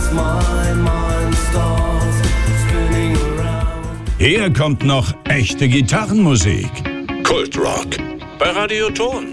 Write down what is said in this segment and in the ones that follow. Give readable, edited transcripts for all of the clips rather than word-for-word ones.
Hier kommt noch echte Gitarrenmusik. Kultrock bei Radio Ton.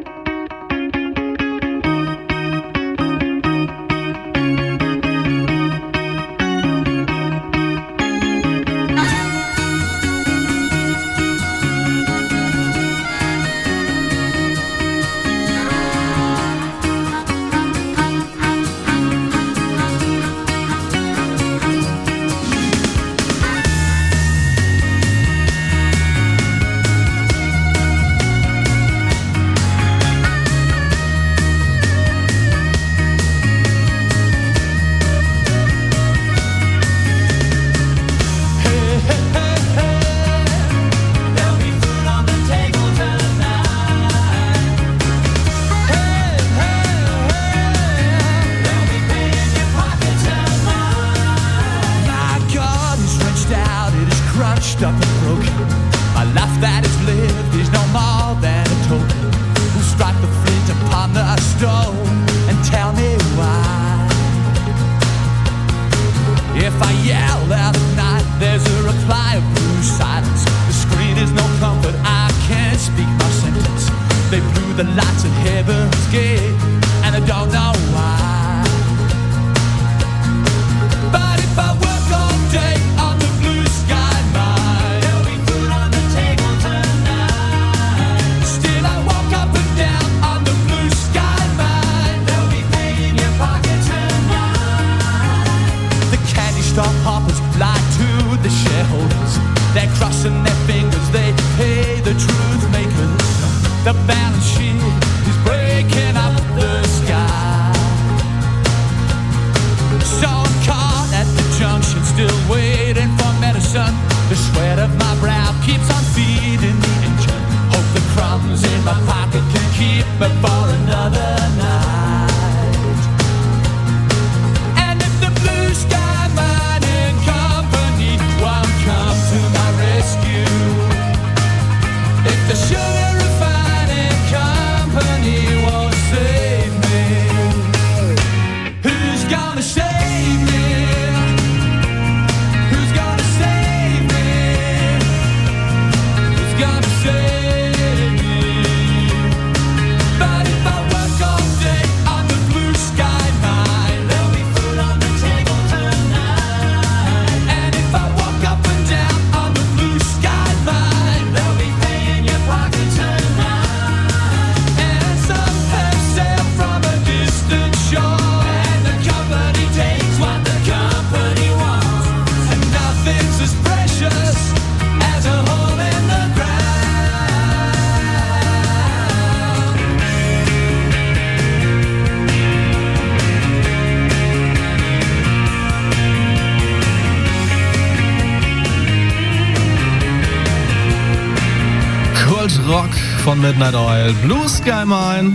Von Midnight Oil, Blue Sky Mine,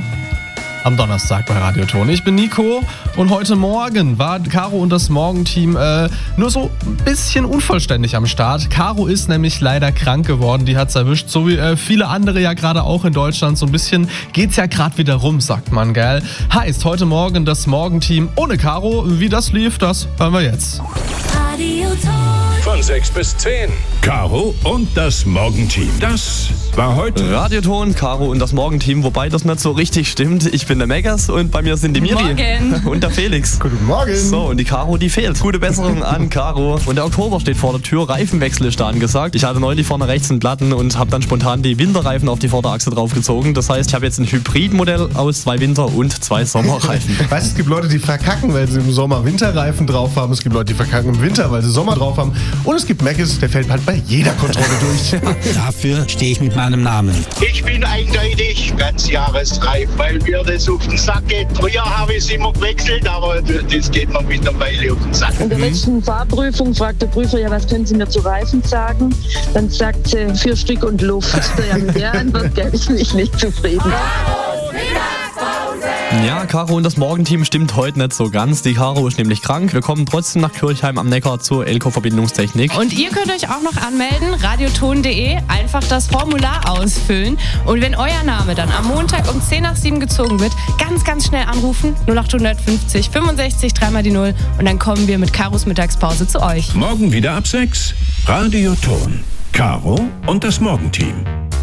am Donnerstag bei Radio Ton. Ich bin Nico und heute Morgen war Caro und das Morgenteam nur so ein bisschen unvollständig am Start. Caro ist nämlich leider krank geworden, die hat's erwischt, so wie viele andere ja gerade auch in Deutschland. So ein bisschen geht's ja gerade wieder rum, sagt man, gell? Heißt heute Morgen das Morgenteam ohne Caro. Wie das lief, das hören wir jetzt. Radio Ton. Von 6 bis 10. Caro und das Morgenteam. Das war heute Radioton, Caro und das Morgenteam, wobei das nicht so richtig stimmt. Ich bin der Megas und bei mir sind die Miri und der Felix. Guten Morgen. So, und die Caro, die fehlt. Gute Besserung an Caro. Und der Oktober steht vor der Tür, Reifenwechsel ist da angesagt. Ich hatte neulich vorne rechts einen Platten und habe dann spontan die Winterreifen auf die Vorderachse draufgezogen. Das heißt, ich habe jetzt ein Hybridmodell aus 2 Winter- und 2 Sommerreifen. Weißt du, es gibt Leute, die verkacken, weil sie im Sommer Winterreifen drauf haben. Es gibt Leute, die verkacken im Winter, weil sie Sommer drauf haben. Und es gibt Megas, der fällt halt bei jeder Kontrolle durch. Dafür stehe ich mit meinem Namen. Ich bin eindeutig ganz jahresreif, weil mir das auf den Sack geht. Früher habe ich es immer gewechselt, aber das geht mir mittlerweile auf den Sack. In der letzten Fahrprüfung fragt der Prüfer, ja, was können Sie mir zu Reifen sagen? Dann sagt sie 4 Stück und Luft. Ja, mit der Antwort gebe ich mich nicht zufrieden. Ja, Caro und das Morgenteam stimmt heute nicht so ganz. Die Caro ist nämlich krank. Wir kommen trotzdem nach Kirchheim am Neckar zur Elko-Verbindungstechnik. Und ihr könnt euch auch noch anmelden, radioton.de, einfach das Formular ausfüllen. Und wenn euer Name dann am Montag um 10 nach 7 gezogen wird, ganz, ganz schnell anrufen, 0850 65 3 die 0 und dann kommen wir mit Caros Mittagspause zu euch. Morgen wieder ab 6. Radioton. Caro und das Morgenteam.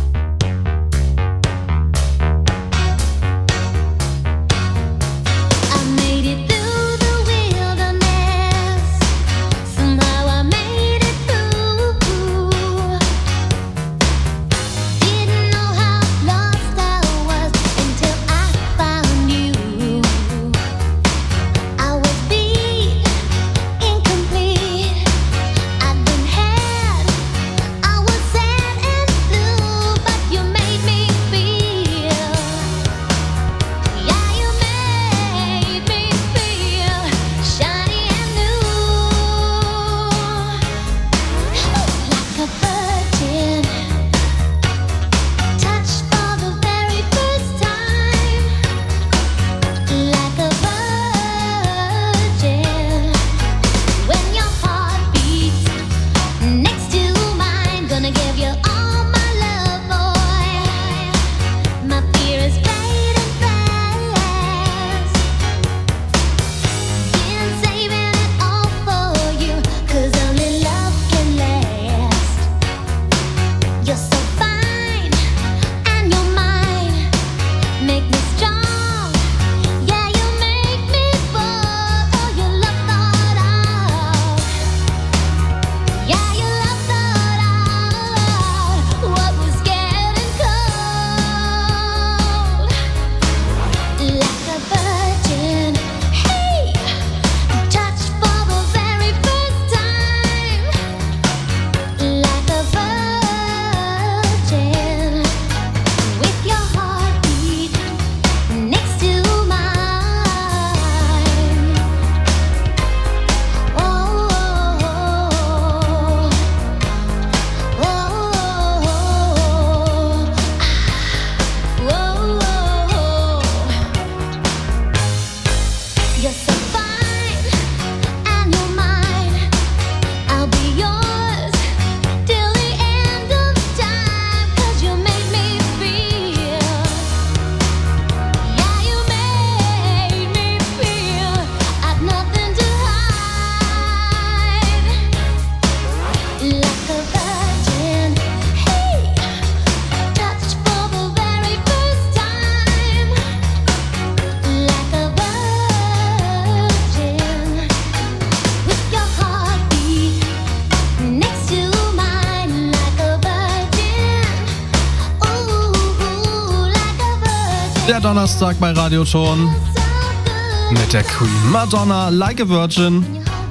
Der Donnerstag bei Radioton mit der Queen Madonna, Like a Virgin.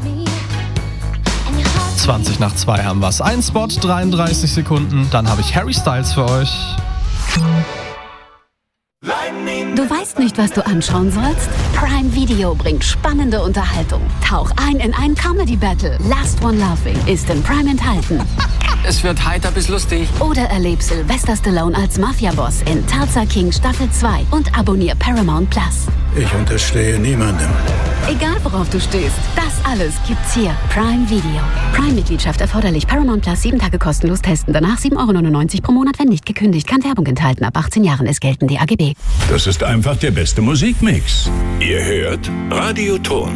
20 nach 2 haben wir's. Ein Spot, 33 Sekunden. Dann habe ich Harry Styles für euch. Du weißt nicht, was du anschauen sollst? Prime Video bringt spannende Unterhaltung. Tauch ein in ein Comedy-Battle. Last One Laughing ist in Prime enthalten. Es wird heiter bis lustig. Oder erleb Sylvester Stallone als Mafia-Boss in Tulsa King Staffel 2 und abonniere Paramount Plus. Ich unterstehe niemandem. Egal worauf du stehst, das alles gibt's hier. Prime Video. Prime-Mitgliedschaft erforderlich. Paramount Plus 7 Tage kostenlos testen. Danach 7,99 € pro Monat, wenn nicht gekündigt. Kann Werbung enthalten. Ab 18 Jahren ist gelten die AGB. Das ist einfach der beste Musikmix. Ihr hört Radioton.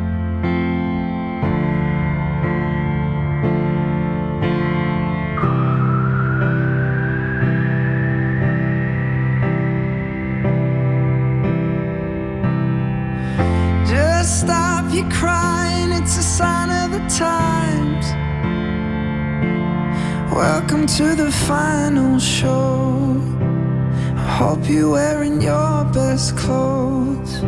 Stop your crying, it's a sign of the times. Welcome to the final show. I hope you're wearing your best clothes.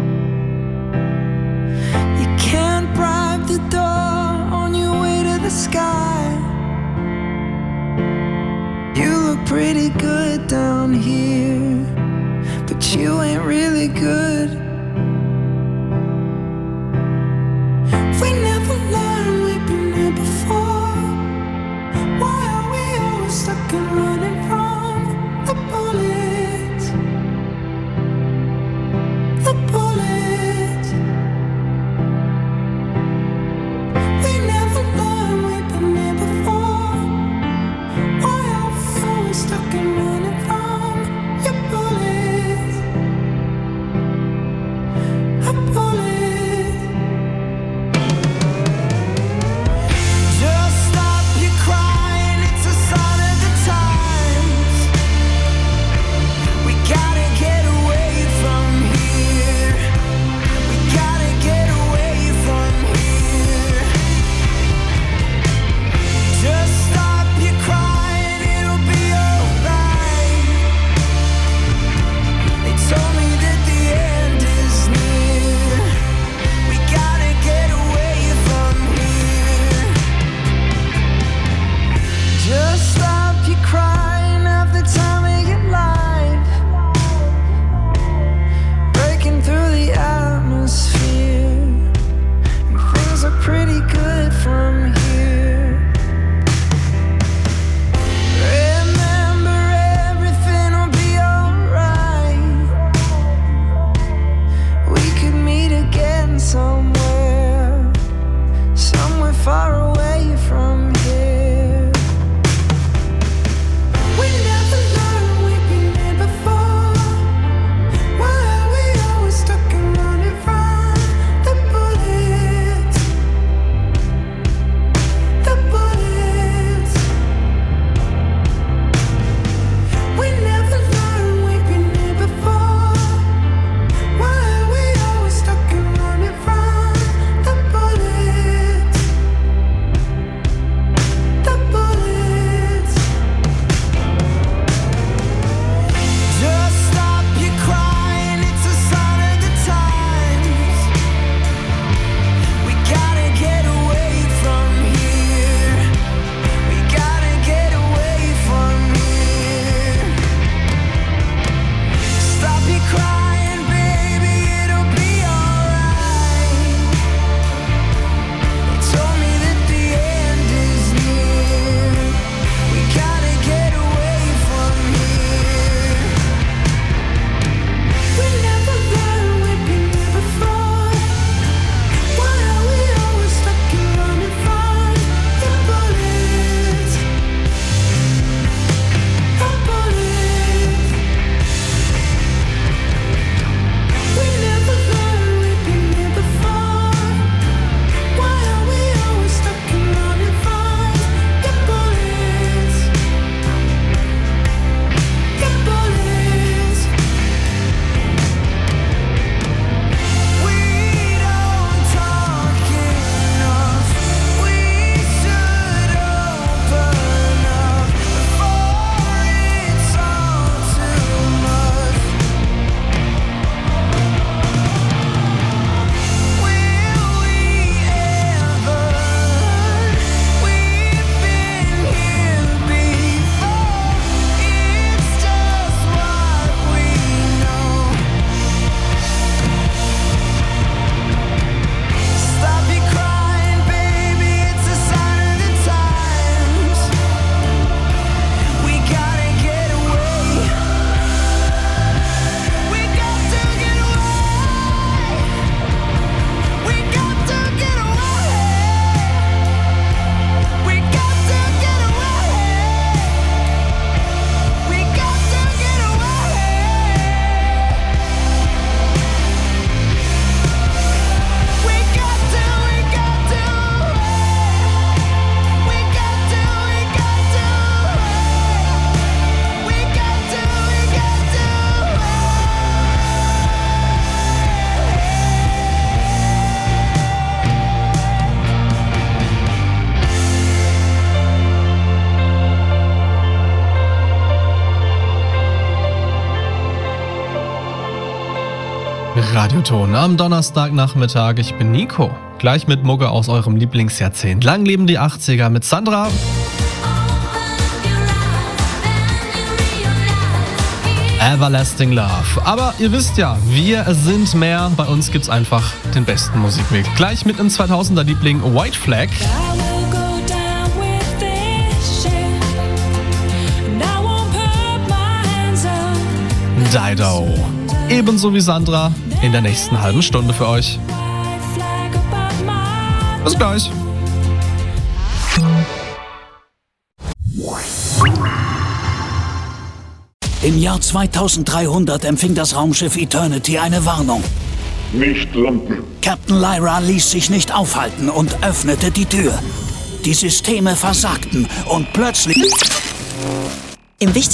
You can't bribe the door on your way to the sky. You look pretty good down here, but you ain't really good. We never learned, we've been here before. Why are we always stuck and running from the bullets? The Radioton am Donnerstagnachmittag. Ich bin Nico. Gleich mit Mucke aus eurem Lieblingsjahrzehnt. Lang leben die 80er mit Sandra. Everlasting Love. Aber ihr wisst ja, wir sind mehr. Bei uns gibt's einfach den besten Musikmix. Gleich mit im 2000er Liebling White Flag. Dido. Ebenso wie Sandra in der nächsten halben Stunde für euch. Bis gleich. Im Jahr 2300 empfing das Raumschiff Eternity eine Warnung. Nicht landen. Captain Lyra ließ sich nicht aufhalten und öffnete die Tür. Die Systeme versagten und plötzlich... Im